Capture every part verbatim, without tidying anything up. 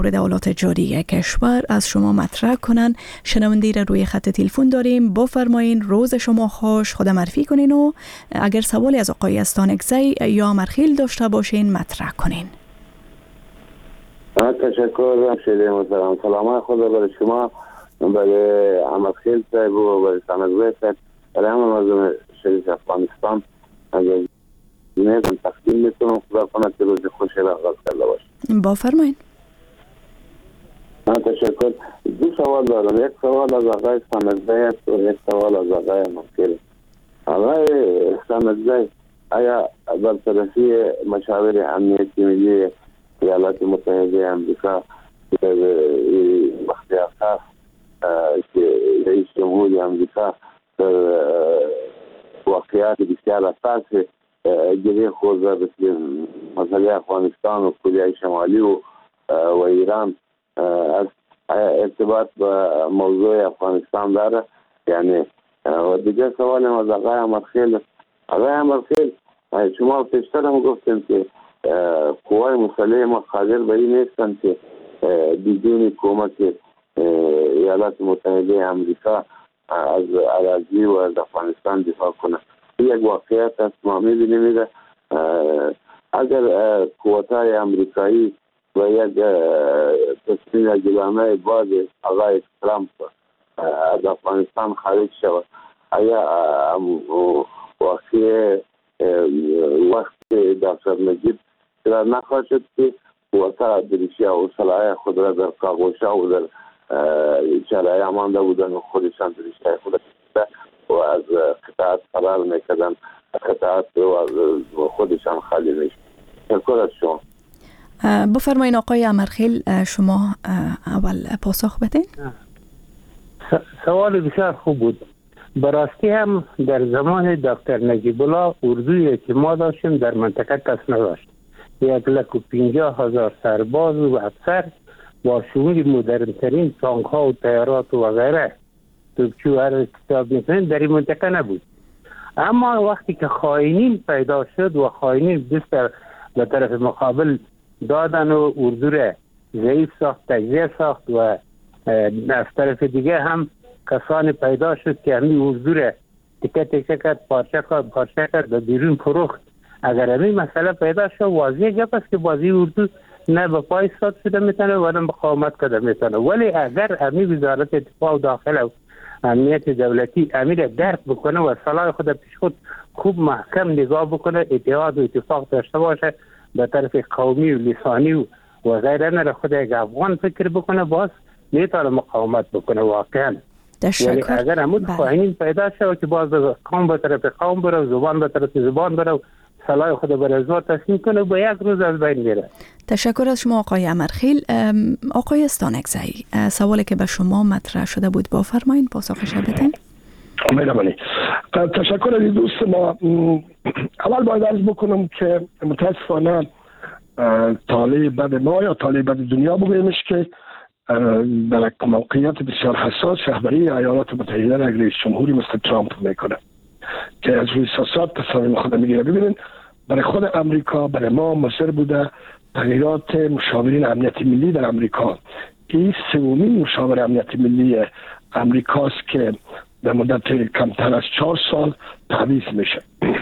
دولت جاری کشور از شما مطرح کنن. شنونده را روی خط تلفن داریم. بفرمایین، روز شما خوش، خود معرفی کنین و اگر سوالی از آقای استانکزی یا امرخیل داشته باشین مطرح کنین. تشکر شیرین محترم. سلام خدا برای شما، برای امرخیل صاحب و برای استانکزی صاحب، برای همه مردم شریف افغانستان اگر نیستم تقدیم میکنم. خدا کنه که روز خوشی را آغاز کرده باشید. بفرمایین. تشکر. دو سوال دارم. یک سوال از آقای استانکزی است و یک سوال از آقای امرخیل. آقای استانکزی، آیا برطرفی مشاور امنیتی ملی ایالات متحده امریکا بختیار خاص که رئیس جمهوری امریکا واقعیات بسیار اساسی گره خورده مثل مسئله افغانستان و کره شمالی و و ایران از ارتباط با موضوع افغانستان داره؟ یعنی و دیگه سوال از آقای امرخیل. آقای امرخیل، شما پیشتر هم گفتیم که قوای مسلح ما قادر به این نیستند که بدون کمک ایالات متحده امریکا از اراضی و از افغانستان دفاع کنه. یک واقعیت است. ما می‌بینیم اگر قوت‌های امریکایی و یک تصمیم جلانه باز آقای ترامپ از افغانستان خارج شود، آیا واقعی وقت دکتر نجیب را نخواهد شد که قوت‌ها دریشی و صلاح خود را در کاغوشا و در چرای امانده بودن و خودشان دریشی خود و از قطعات فرار میکردن، قطعات و خودشان خالی میشد. تشکر از شما. بفرمایین آقای امرخیل، شما اول پاسخ بدین. سوال بسیار خوب بود. براستی هم در زمان دکتر نجیب الله اردویی که ما داشتیم در منطقه کس نداشت. یک لک و پینجاه هزار سرباز و افسر با شمول مدرنترین تانک ها و طیارات و غیره توپچی و هر کتاب میکنین در این منطقه نبود. اما وقتی که خائنین پیدا شد و خائنین دست به طرف مقابل دادن و اردو را ضعیف ساخت، تجزیه ساخت و از طرف دیگه هم کسانی پیدا شد که همین اردو را تکه تکه کرد، پارچه کرد، پارچه کرد و بیرون فروخت. اگر همین مسئله پیدا شد، واضح گپ است که بازی اردو نه به پای ایستاد شده میتونه و نه مقاومت کرده میتونه. ولی اگر همین وزارت دفاع و داخله و امنیت دولتی امیر درک بکنه و صلاح خود پیش خود خوب محکم نگاه بکنه، اتحاد و اتفاق داشته باشه به طرف قومی و لسانی و و غیره، نه خود یک افغان فکر بکنه، باز میتونه مقاومت بکنه واقعا. ولی اگر همون خواهینین پیدا شد که باز قوم به طرف قوم بره، زبان به طرف زبان بره، صلاح خود بر ازوار تسلیم کنه، با یک روز از بین میره. تشکر از شما آقای امرخیل. آقای استانکزی، سوالی که به شما مطرح شده بود بفرمایید پاسخش بدین. مهربانی. تشکر از دوست ما. اول باید عرض بکنم که متاسفانه طالب بد ما یا طالب بد دنیا بگویمش که در یک موقعیت بسیار حساس رهبری ایالات متحده را رئیس جمهوری مثل ترامپ میکنه که از روی سیاست تصمیم خود میگیره. ببینید برای خود امریکا، برای ما مصر بوده تغییرات مشاورین امنیتی ملی در امریکا. این سومین مشاور امنیتی ملی امریکاست که در مدت کمتر از چهار سال تعویض میشه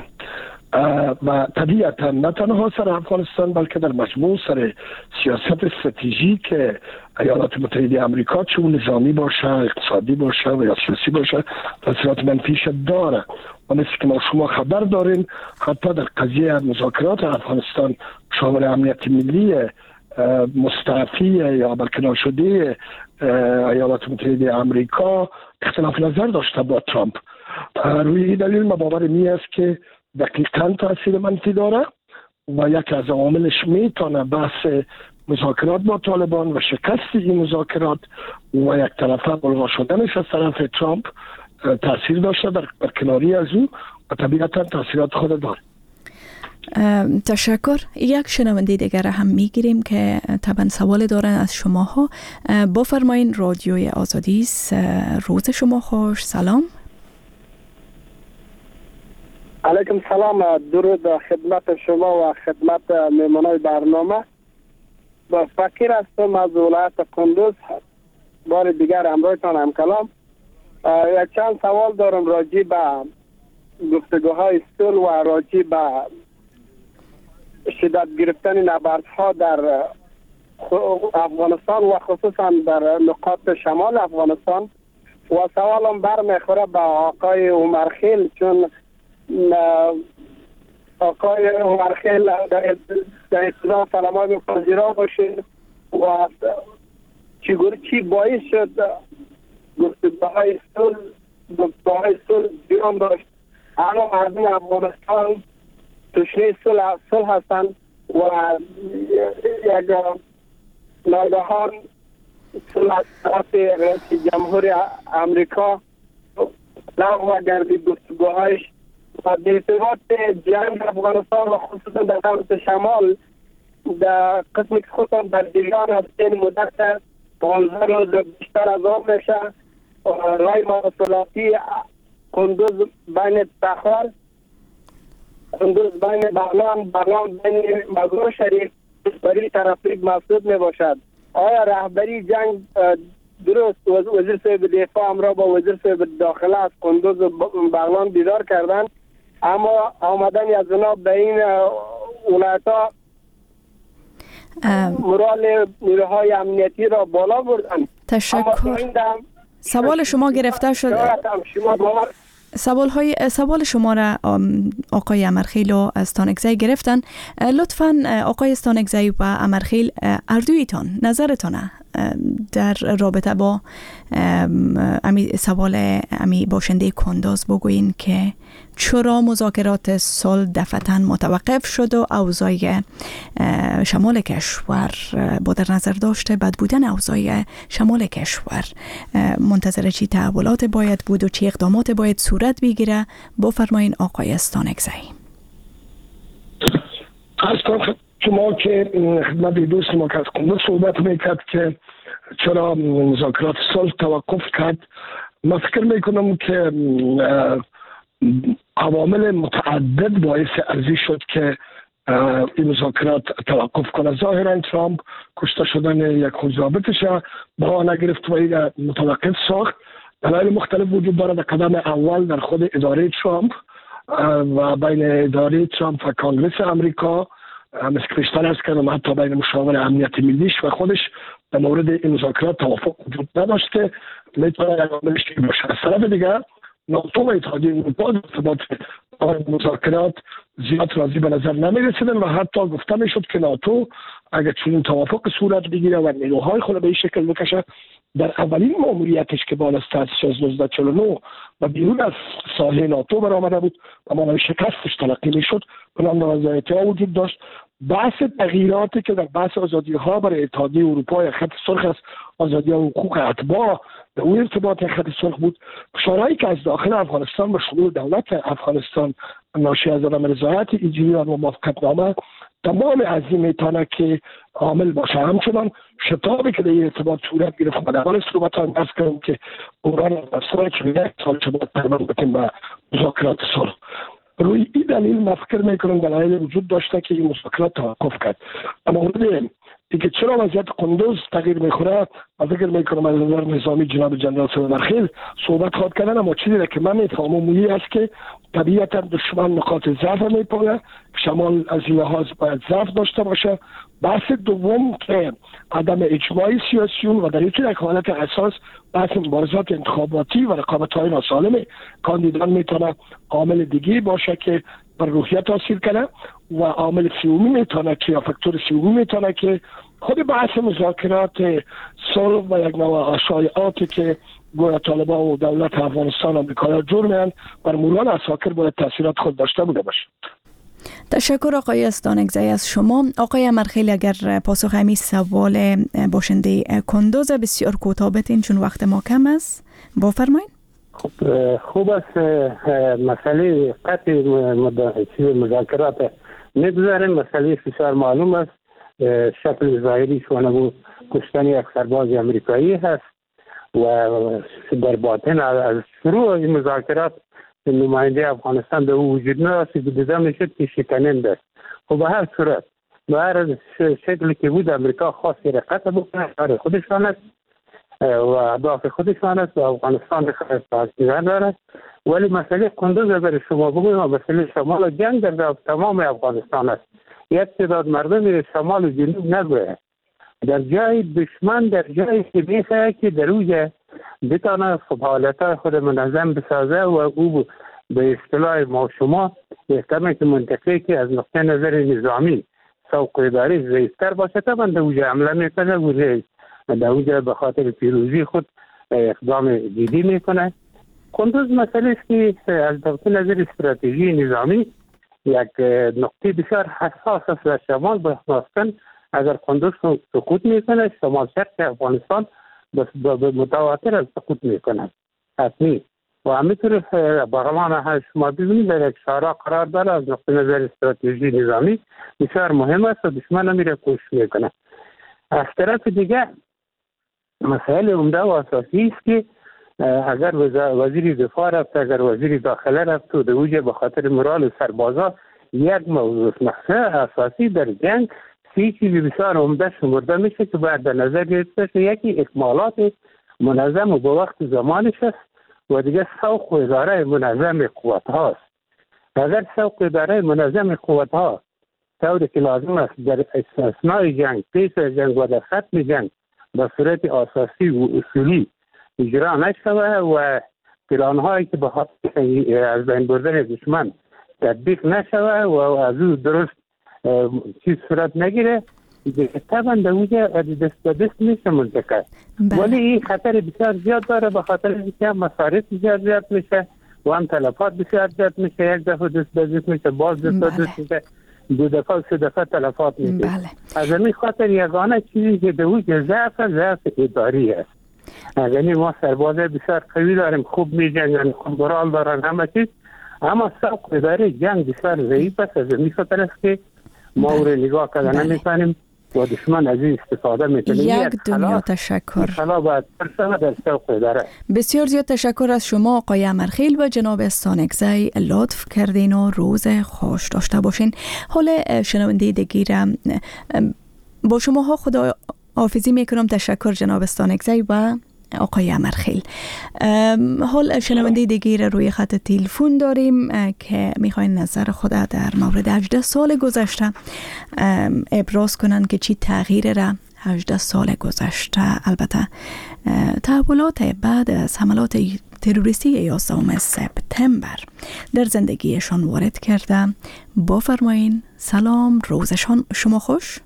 و طبیعتا نه تنها سر افغانستان بلکه در مجموع سر سیاست استراتژیک ایالات متحده امریکا، چه نظامی باشه، اقتصادی باشه و یا سیاسی باشه، تاثیرات منفیش داره. و مثل که ما شما خبر داریم حتی در قضیه مذاکرات افغانستان مشاور امنیتی ملی مستعفی یا برکنار شده ایالات متحده امریکا اختلاف نظر داشته با ترامپ. روی این دلیل ما باورم این است که دقیقاً تاثیر منفی داره و یکی از عواملش میتونه بحث مذاکرات با طالبان و شکست این مذاکرات و یک طرفه بلغا شدنش از طرف ترامپ تاثیر داشته در برکناری از او و طبیعتا تاثیرات خود داره. تشکر. یک شنونده دیگر هم میگیریم که طبعا سوال دارن از شماها. بفرمایین، رادیوی آزادی است. روز شما خوش. سلام. علیکم سلام. درود خدمت شما و خدمت مهمانای برنامه. با فکر هستم از ولایت کندوز بار دیگر امروزتان هم کلام. یک چند سوال دارم راجع به گفتگوهای صلح و راجع به شدت گرفتن نبردها در افغانستان و خصوصا در نقاط شمال افغانستان. و سوالم برمیخوره به آقای عمرخیل، چون آقای عمرخیل در ابتدا سلامای پذیرا باشید و چگونه چی باعث شد گفتگوهای صلح گفتگوهای صلح دیام داشت. اما مردم افغانستان تشنه صلح صلح هستند و یک ناگهان صلح طرف رئیس جمهور امریکا لغو گردید گفتگوهایش و به ارتباط جنگ افغانستان و خصوصا در سمت شمال در قسمی که خصوصا در جریان از این مدت پانزده روز بیشتر از آن میشه. رای مواصلاتی کندوز بین تخار، کندوز بین بغلان، بغلان بین مزار شریف برای ترافیک محسوب می باشد. آیا رهبری جنگ درست وزیر صاحب دفاع امرا با وزیر صاحب داخله از کندوز و بغلان دیدار کردن، اما آمدن از جناب به این ولایت ها مرال نیروهای امنیتی را بالا بردن؟ تشکر. سوال شما گرفته شد. سوال های سوال شما را آقای امرخیل و استانکزی گرفتن. لطفاً آقای استانکزی و امرخیل اردویتان نظرتان در رابطه با امی سوال امی باشنده کندوز بگوین که چرا مذاکرات صلح دفعتاً متوقف شد و اوضاع شمال کشور با در نظر داشته بد بودن اوضاع شمال کشور منتظر چی تحولات باید بود و چی اقدامات باید صورت بگیره؟ بفرمایین آقای استانکزی. از شما که خدمت دوست ما که از کندوز صحبت میکرد که چرا مذاکرات صلح توقف کرد، من فکر میکنم که عوامل متعدد باعث ارزی شد که این مذاکرات توقف کنه. ظاهرا ترامپ کشته شدن یک ضابطش با نگرفت و این متوقف ساخت. دلایل مختلف وجود داره. در قدم اول در خود اداره ترامپ و بین اداره ترامپ و کانگرس امریکا مثل پیشتر از کردم حتی بین مشاور امنیت ملیش و خودش در مورد این مذاکرات توافق وجود نداشته. میتونه یک عاملش باشه. از طرف دیگر ناتو و اتحادیه اروپا در ارتباط با مذاکرات زیاد راضی به نظر نمی رسیدن و حتی گفته می شد که ناتو اگر چنین توافق صورت بگیره و نیروهای خود به این شکل بکشه، در اولین ماموریتش که بان از تأسیس هزار و نهصد و چهل و نه و بیرون از ساحه ناتو برآمده بود و مانوی شکستش تلقی می شد، بنام نوازایتی ها وجود داشت. بحث تغییراتی که در بحث آزادی ها برای اتحادیه اروپا یا خط سرخ است، آزادی ها و حقوق اتباع در اون ارتباط خط سرخ بود. فشارهایی که از داخل افغانستان به شمول دولت افغانستان ناشی از عدم رضایت ایجریان و موافقتنامه تمام از این میتونه که عامل باشه. همچنان شتابی که در این ارتباط صورت گرفت و در حال صحبت هم بحث کردم که بحران افغانستان که یک سال شده پرمند بکنیم به مذاکرات صلح. روی این دلیل من فکر میکنم دلایل وجود داشته که این مذاکرات توقف کرد. اما مورد دیگه چرا وضعیت کندوز تغییر میخوره، من فکر میکنم از نظر نظامی جناب جنرال سلیمانخیل صحبت خواهد کردن، اما چیزی را که من میفهمم مویی است که طبیعتا دشمن نقاط ضعف میپونه، شمال از این لحاظ باید ضعف داشته باشه. بحث دوم که عدم اجماع سیاسیون و در یک حالت اساس بحث مبارزات انتخاباتی و رقابت‌های ناسالم کاندیدان میتونه عامل دیگه باشه که بر روحیه تاثیر کنه و عامل سومی میتونه که یا فاکتور سومی میتونه که خود بحث مذاکرات صلح و یک نوع شایعاتی که گویا طالبان و دولت افغانستان آمریکا جور میان بر مران اساکر باید تاثیرات خود داشته بوده باشه. تشکر آقای استانکزی از شما. آقای امرخیل اگر پاسخ همی سوال باشنده کندوز بسیار کوتاه بدین چون وقت ما کم است بفرمایید. خب خوب است مسئله قطع مذاکرات نگذاریم. مسئله بسیار معلوم است. شکل ظاهری شونه کشتن یک سرباز امریکایی هست و در باطن از شروع این مذاکرات نماینده افغانستان به وجود نرسید. دیده میشد که شکننده است. خب به هر صورت به هر شکلی که بود امریکا خواستی رقت بکنه کار خودشان است و اهداف خودشان است و افغانستان پاسداران دارد. ولی مسئله کندوز اگر شما بگویم مسئله شمال جنگ در تمام افغانستان است. یک تعداد مردم شمال و جنوب نگوید در جای دشمن در جایی که میخواه که در اوجه بتانه حالتهای خود منظم بسازه و او به اصطلاح ما شما احتمال که منطقه که از نقطه نظر نظامی سوق اداری ضعیفتر باشه تا من در اوجه عمله میکنه و در اوجه به خاطر پیروزی خود اقدام جدی میکنه. کندوز مسئله است که از نقطه نظر استراتژی نظامی یک نقطه بسیار حساس است در شمال بخصوصاً اگر کندوز سقوط میکنه شمال شرق افغانستان به متواتر از سقوط میکنه حتمی و همینطور بغمان شما ببینید در یک شارع قرار داره از نقطه نظر استراتژی نظامی بسیار مهم است و دشمن میره کوشش میکنه. از طرف دیگه مسائل عمده و اساسی است که اگر وزیر دفاع رفت اگر وزیر داخله رفت و دوجه به خاطر مرال سربازا یک موضوع اساسی در جنگ سی چیزی بسیار عمده شمرده میشه که باید در نظر گرفته بشه. یکی اکمالات منظم و به وقت زمانش است و دیگه سوق و اداره منظم قوت هاست. اگر سوق اداره منظم قوت ها طوری که لازم است در اثنای جنگ پیش جنگ و در ختم جنگ به صورت اساسی و اصولی اجرا نشوه و پلان هایی که به خاطر از بین بردن دشمن تطبیق نشوه و از او درست چیز صورت نگیره طبعا در اوجه دست به دست میشه منطقه. ولی این خطر بسیار زیاد داره به خاطر اینکه مصارف بسیار زیاد میشه و هم تلفات بسیار زیاد میشه. یک دفعه دست به دست میشه باز دست به دست میشه دو دفعه سه دفعه تلفات میشه. از این خاطر یگانه چیزی که در اوجه ضعف ضعف اداری است. یعنی ما سربازه بسیار قوی داریم خوب میجنگن خوب برال دارن همه چیز اما سوق اداره جنگ بسیار ضعیف است. از این خاطر است که ما او رو نگاه کردن نمی‌کنیم و دشمن از این استفاده میکنه. یک دنیا تشکر. بسیار زیاد تشکر از شما آقای امرخیل و جناب استانکزی لطف کردین و روز خوش داشته باشین. حالا شنونده دیگرم با شما ها خدا حافظی میکنم. تشکر جناب استانکزی و آقای امرخیل. حال شنونده دیگر روی خط تلفن داریم که میخواین نظر خود در مورد هجده سال گذشته ابراز کنن که چی تغییر را هجده سال گذشته البته تحولات بعد از حملات تروریستی یازدهم سپتامبر در زندگیشان وارد کرده. بفرمایین. سلام، روزشان شما خوش.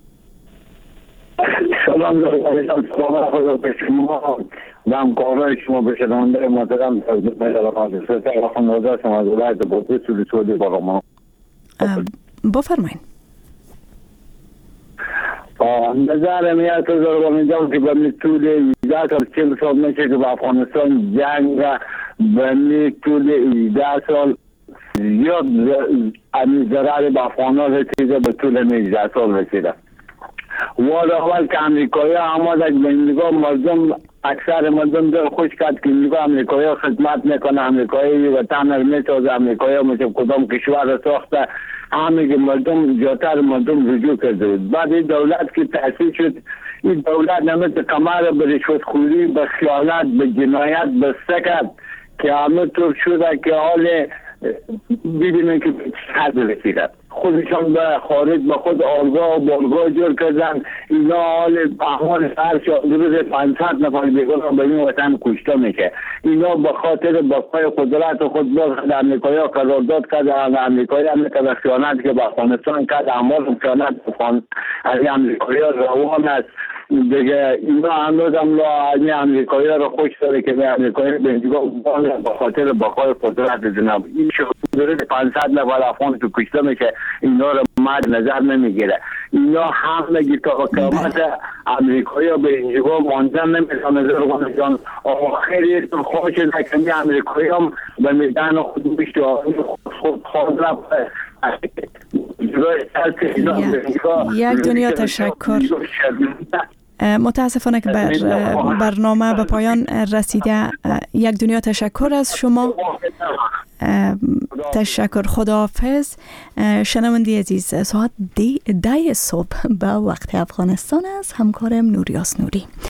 سلام دارم سلام خدا به شما و همکارای شما به شنونده محترم در خانواده شما از ولایت بوته سوری سوری باقامان. بفرمایین. نظر میاد که ضرورت جان که به طول هجده سال چهل سال میشه که به افغانستان جنگ به طول هجده سال زیاد ضرر به افغانان رسیده به طول هجده سال رسیده. وال اول که امریکایی آمدن به نگاه مردم اکثر مردم در خوش کرد که نگاه امریکایی خدمت میکنه امریکایی وطن رو میسازه امریکایی مثل کدام کشور رو ساخته همه که مردم جاتر مردم رجوع کرده بود. بعد این دولت که تأسیس شد این دولت نمیت کمر به رشوتخوری به خیانت به جنایت به سکت که همه طور شده که حال ببینن که حد رسیده خودشان به خارج به خود آلگاه و بالگاه جور کردن. اینا حال احوال هر روز پانصد نفر بیگناه به این وطن کشته میشه. اینا به خاطر بقای قدرت خود باز امریکایی ها قرارداد کرده امریکایی هم که خیانت که به افغانستان کرد اعمال خیانت از امریکایی ها روان است دیگه. اینا هنوز هم لا امریکایی ها رو خوش داره که به امریکایی به به خاطر بقای قدرت جناب این شروع پانصد نفر افغان تو کشته میشه. اینا رو مد نظر نمیگیره. اینا همه تا قیامت امریکایی ها به اینجا ماندن نمیتونه نظر جان آخری تو خوش نکنی امریکایی هم به میدان خود بیشتر خود خود رفت. یک دنیا تشکر. متاسفانه که بر برنامه به پایان رسیده. یک دنیا تشکر از شما. تشکر، خداحافظ. شنونده عزیز، ساعت ده صبح به وقت افغانستان است. همکارم نوریاس نوری.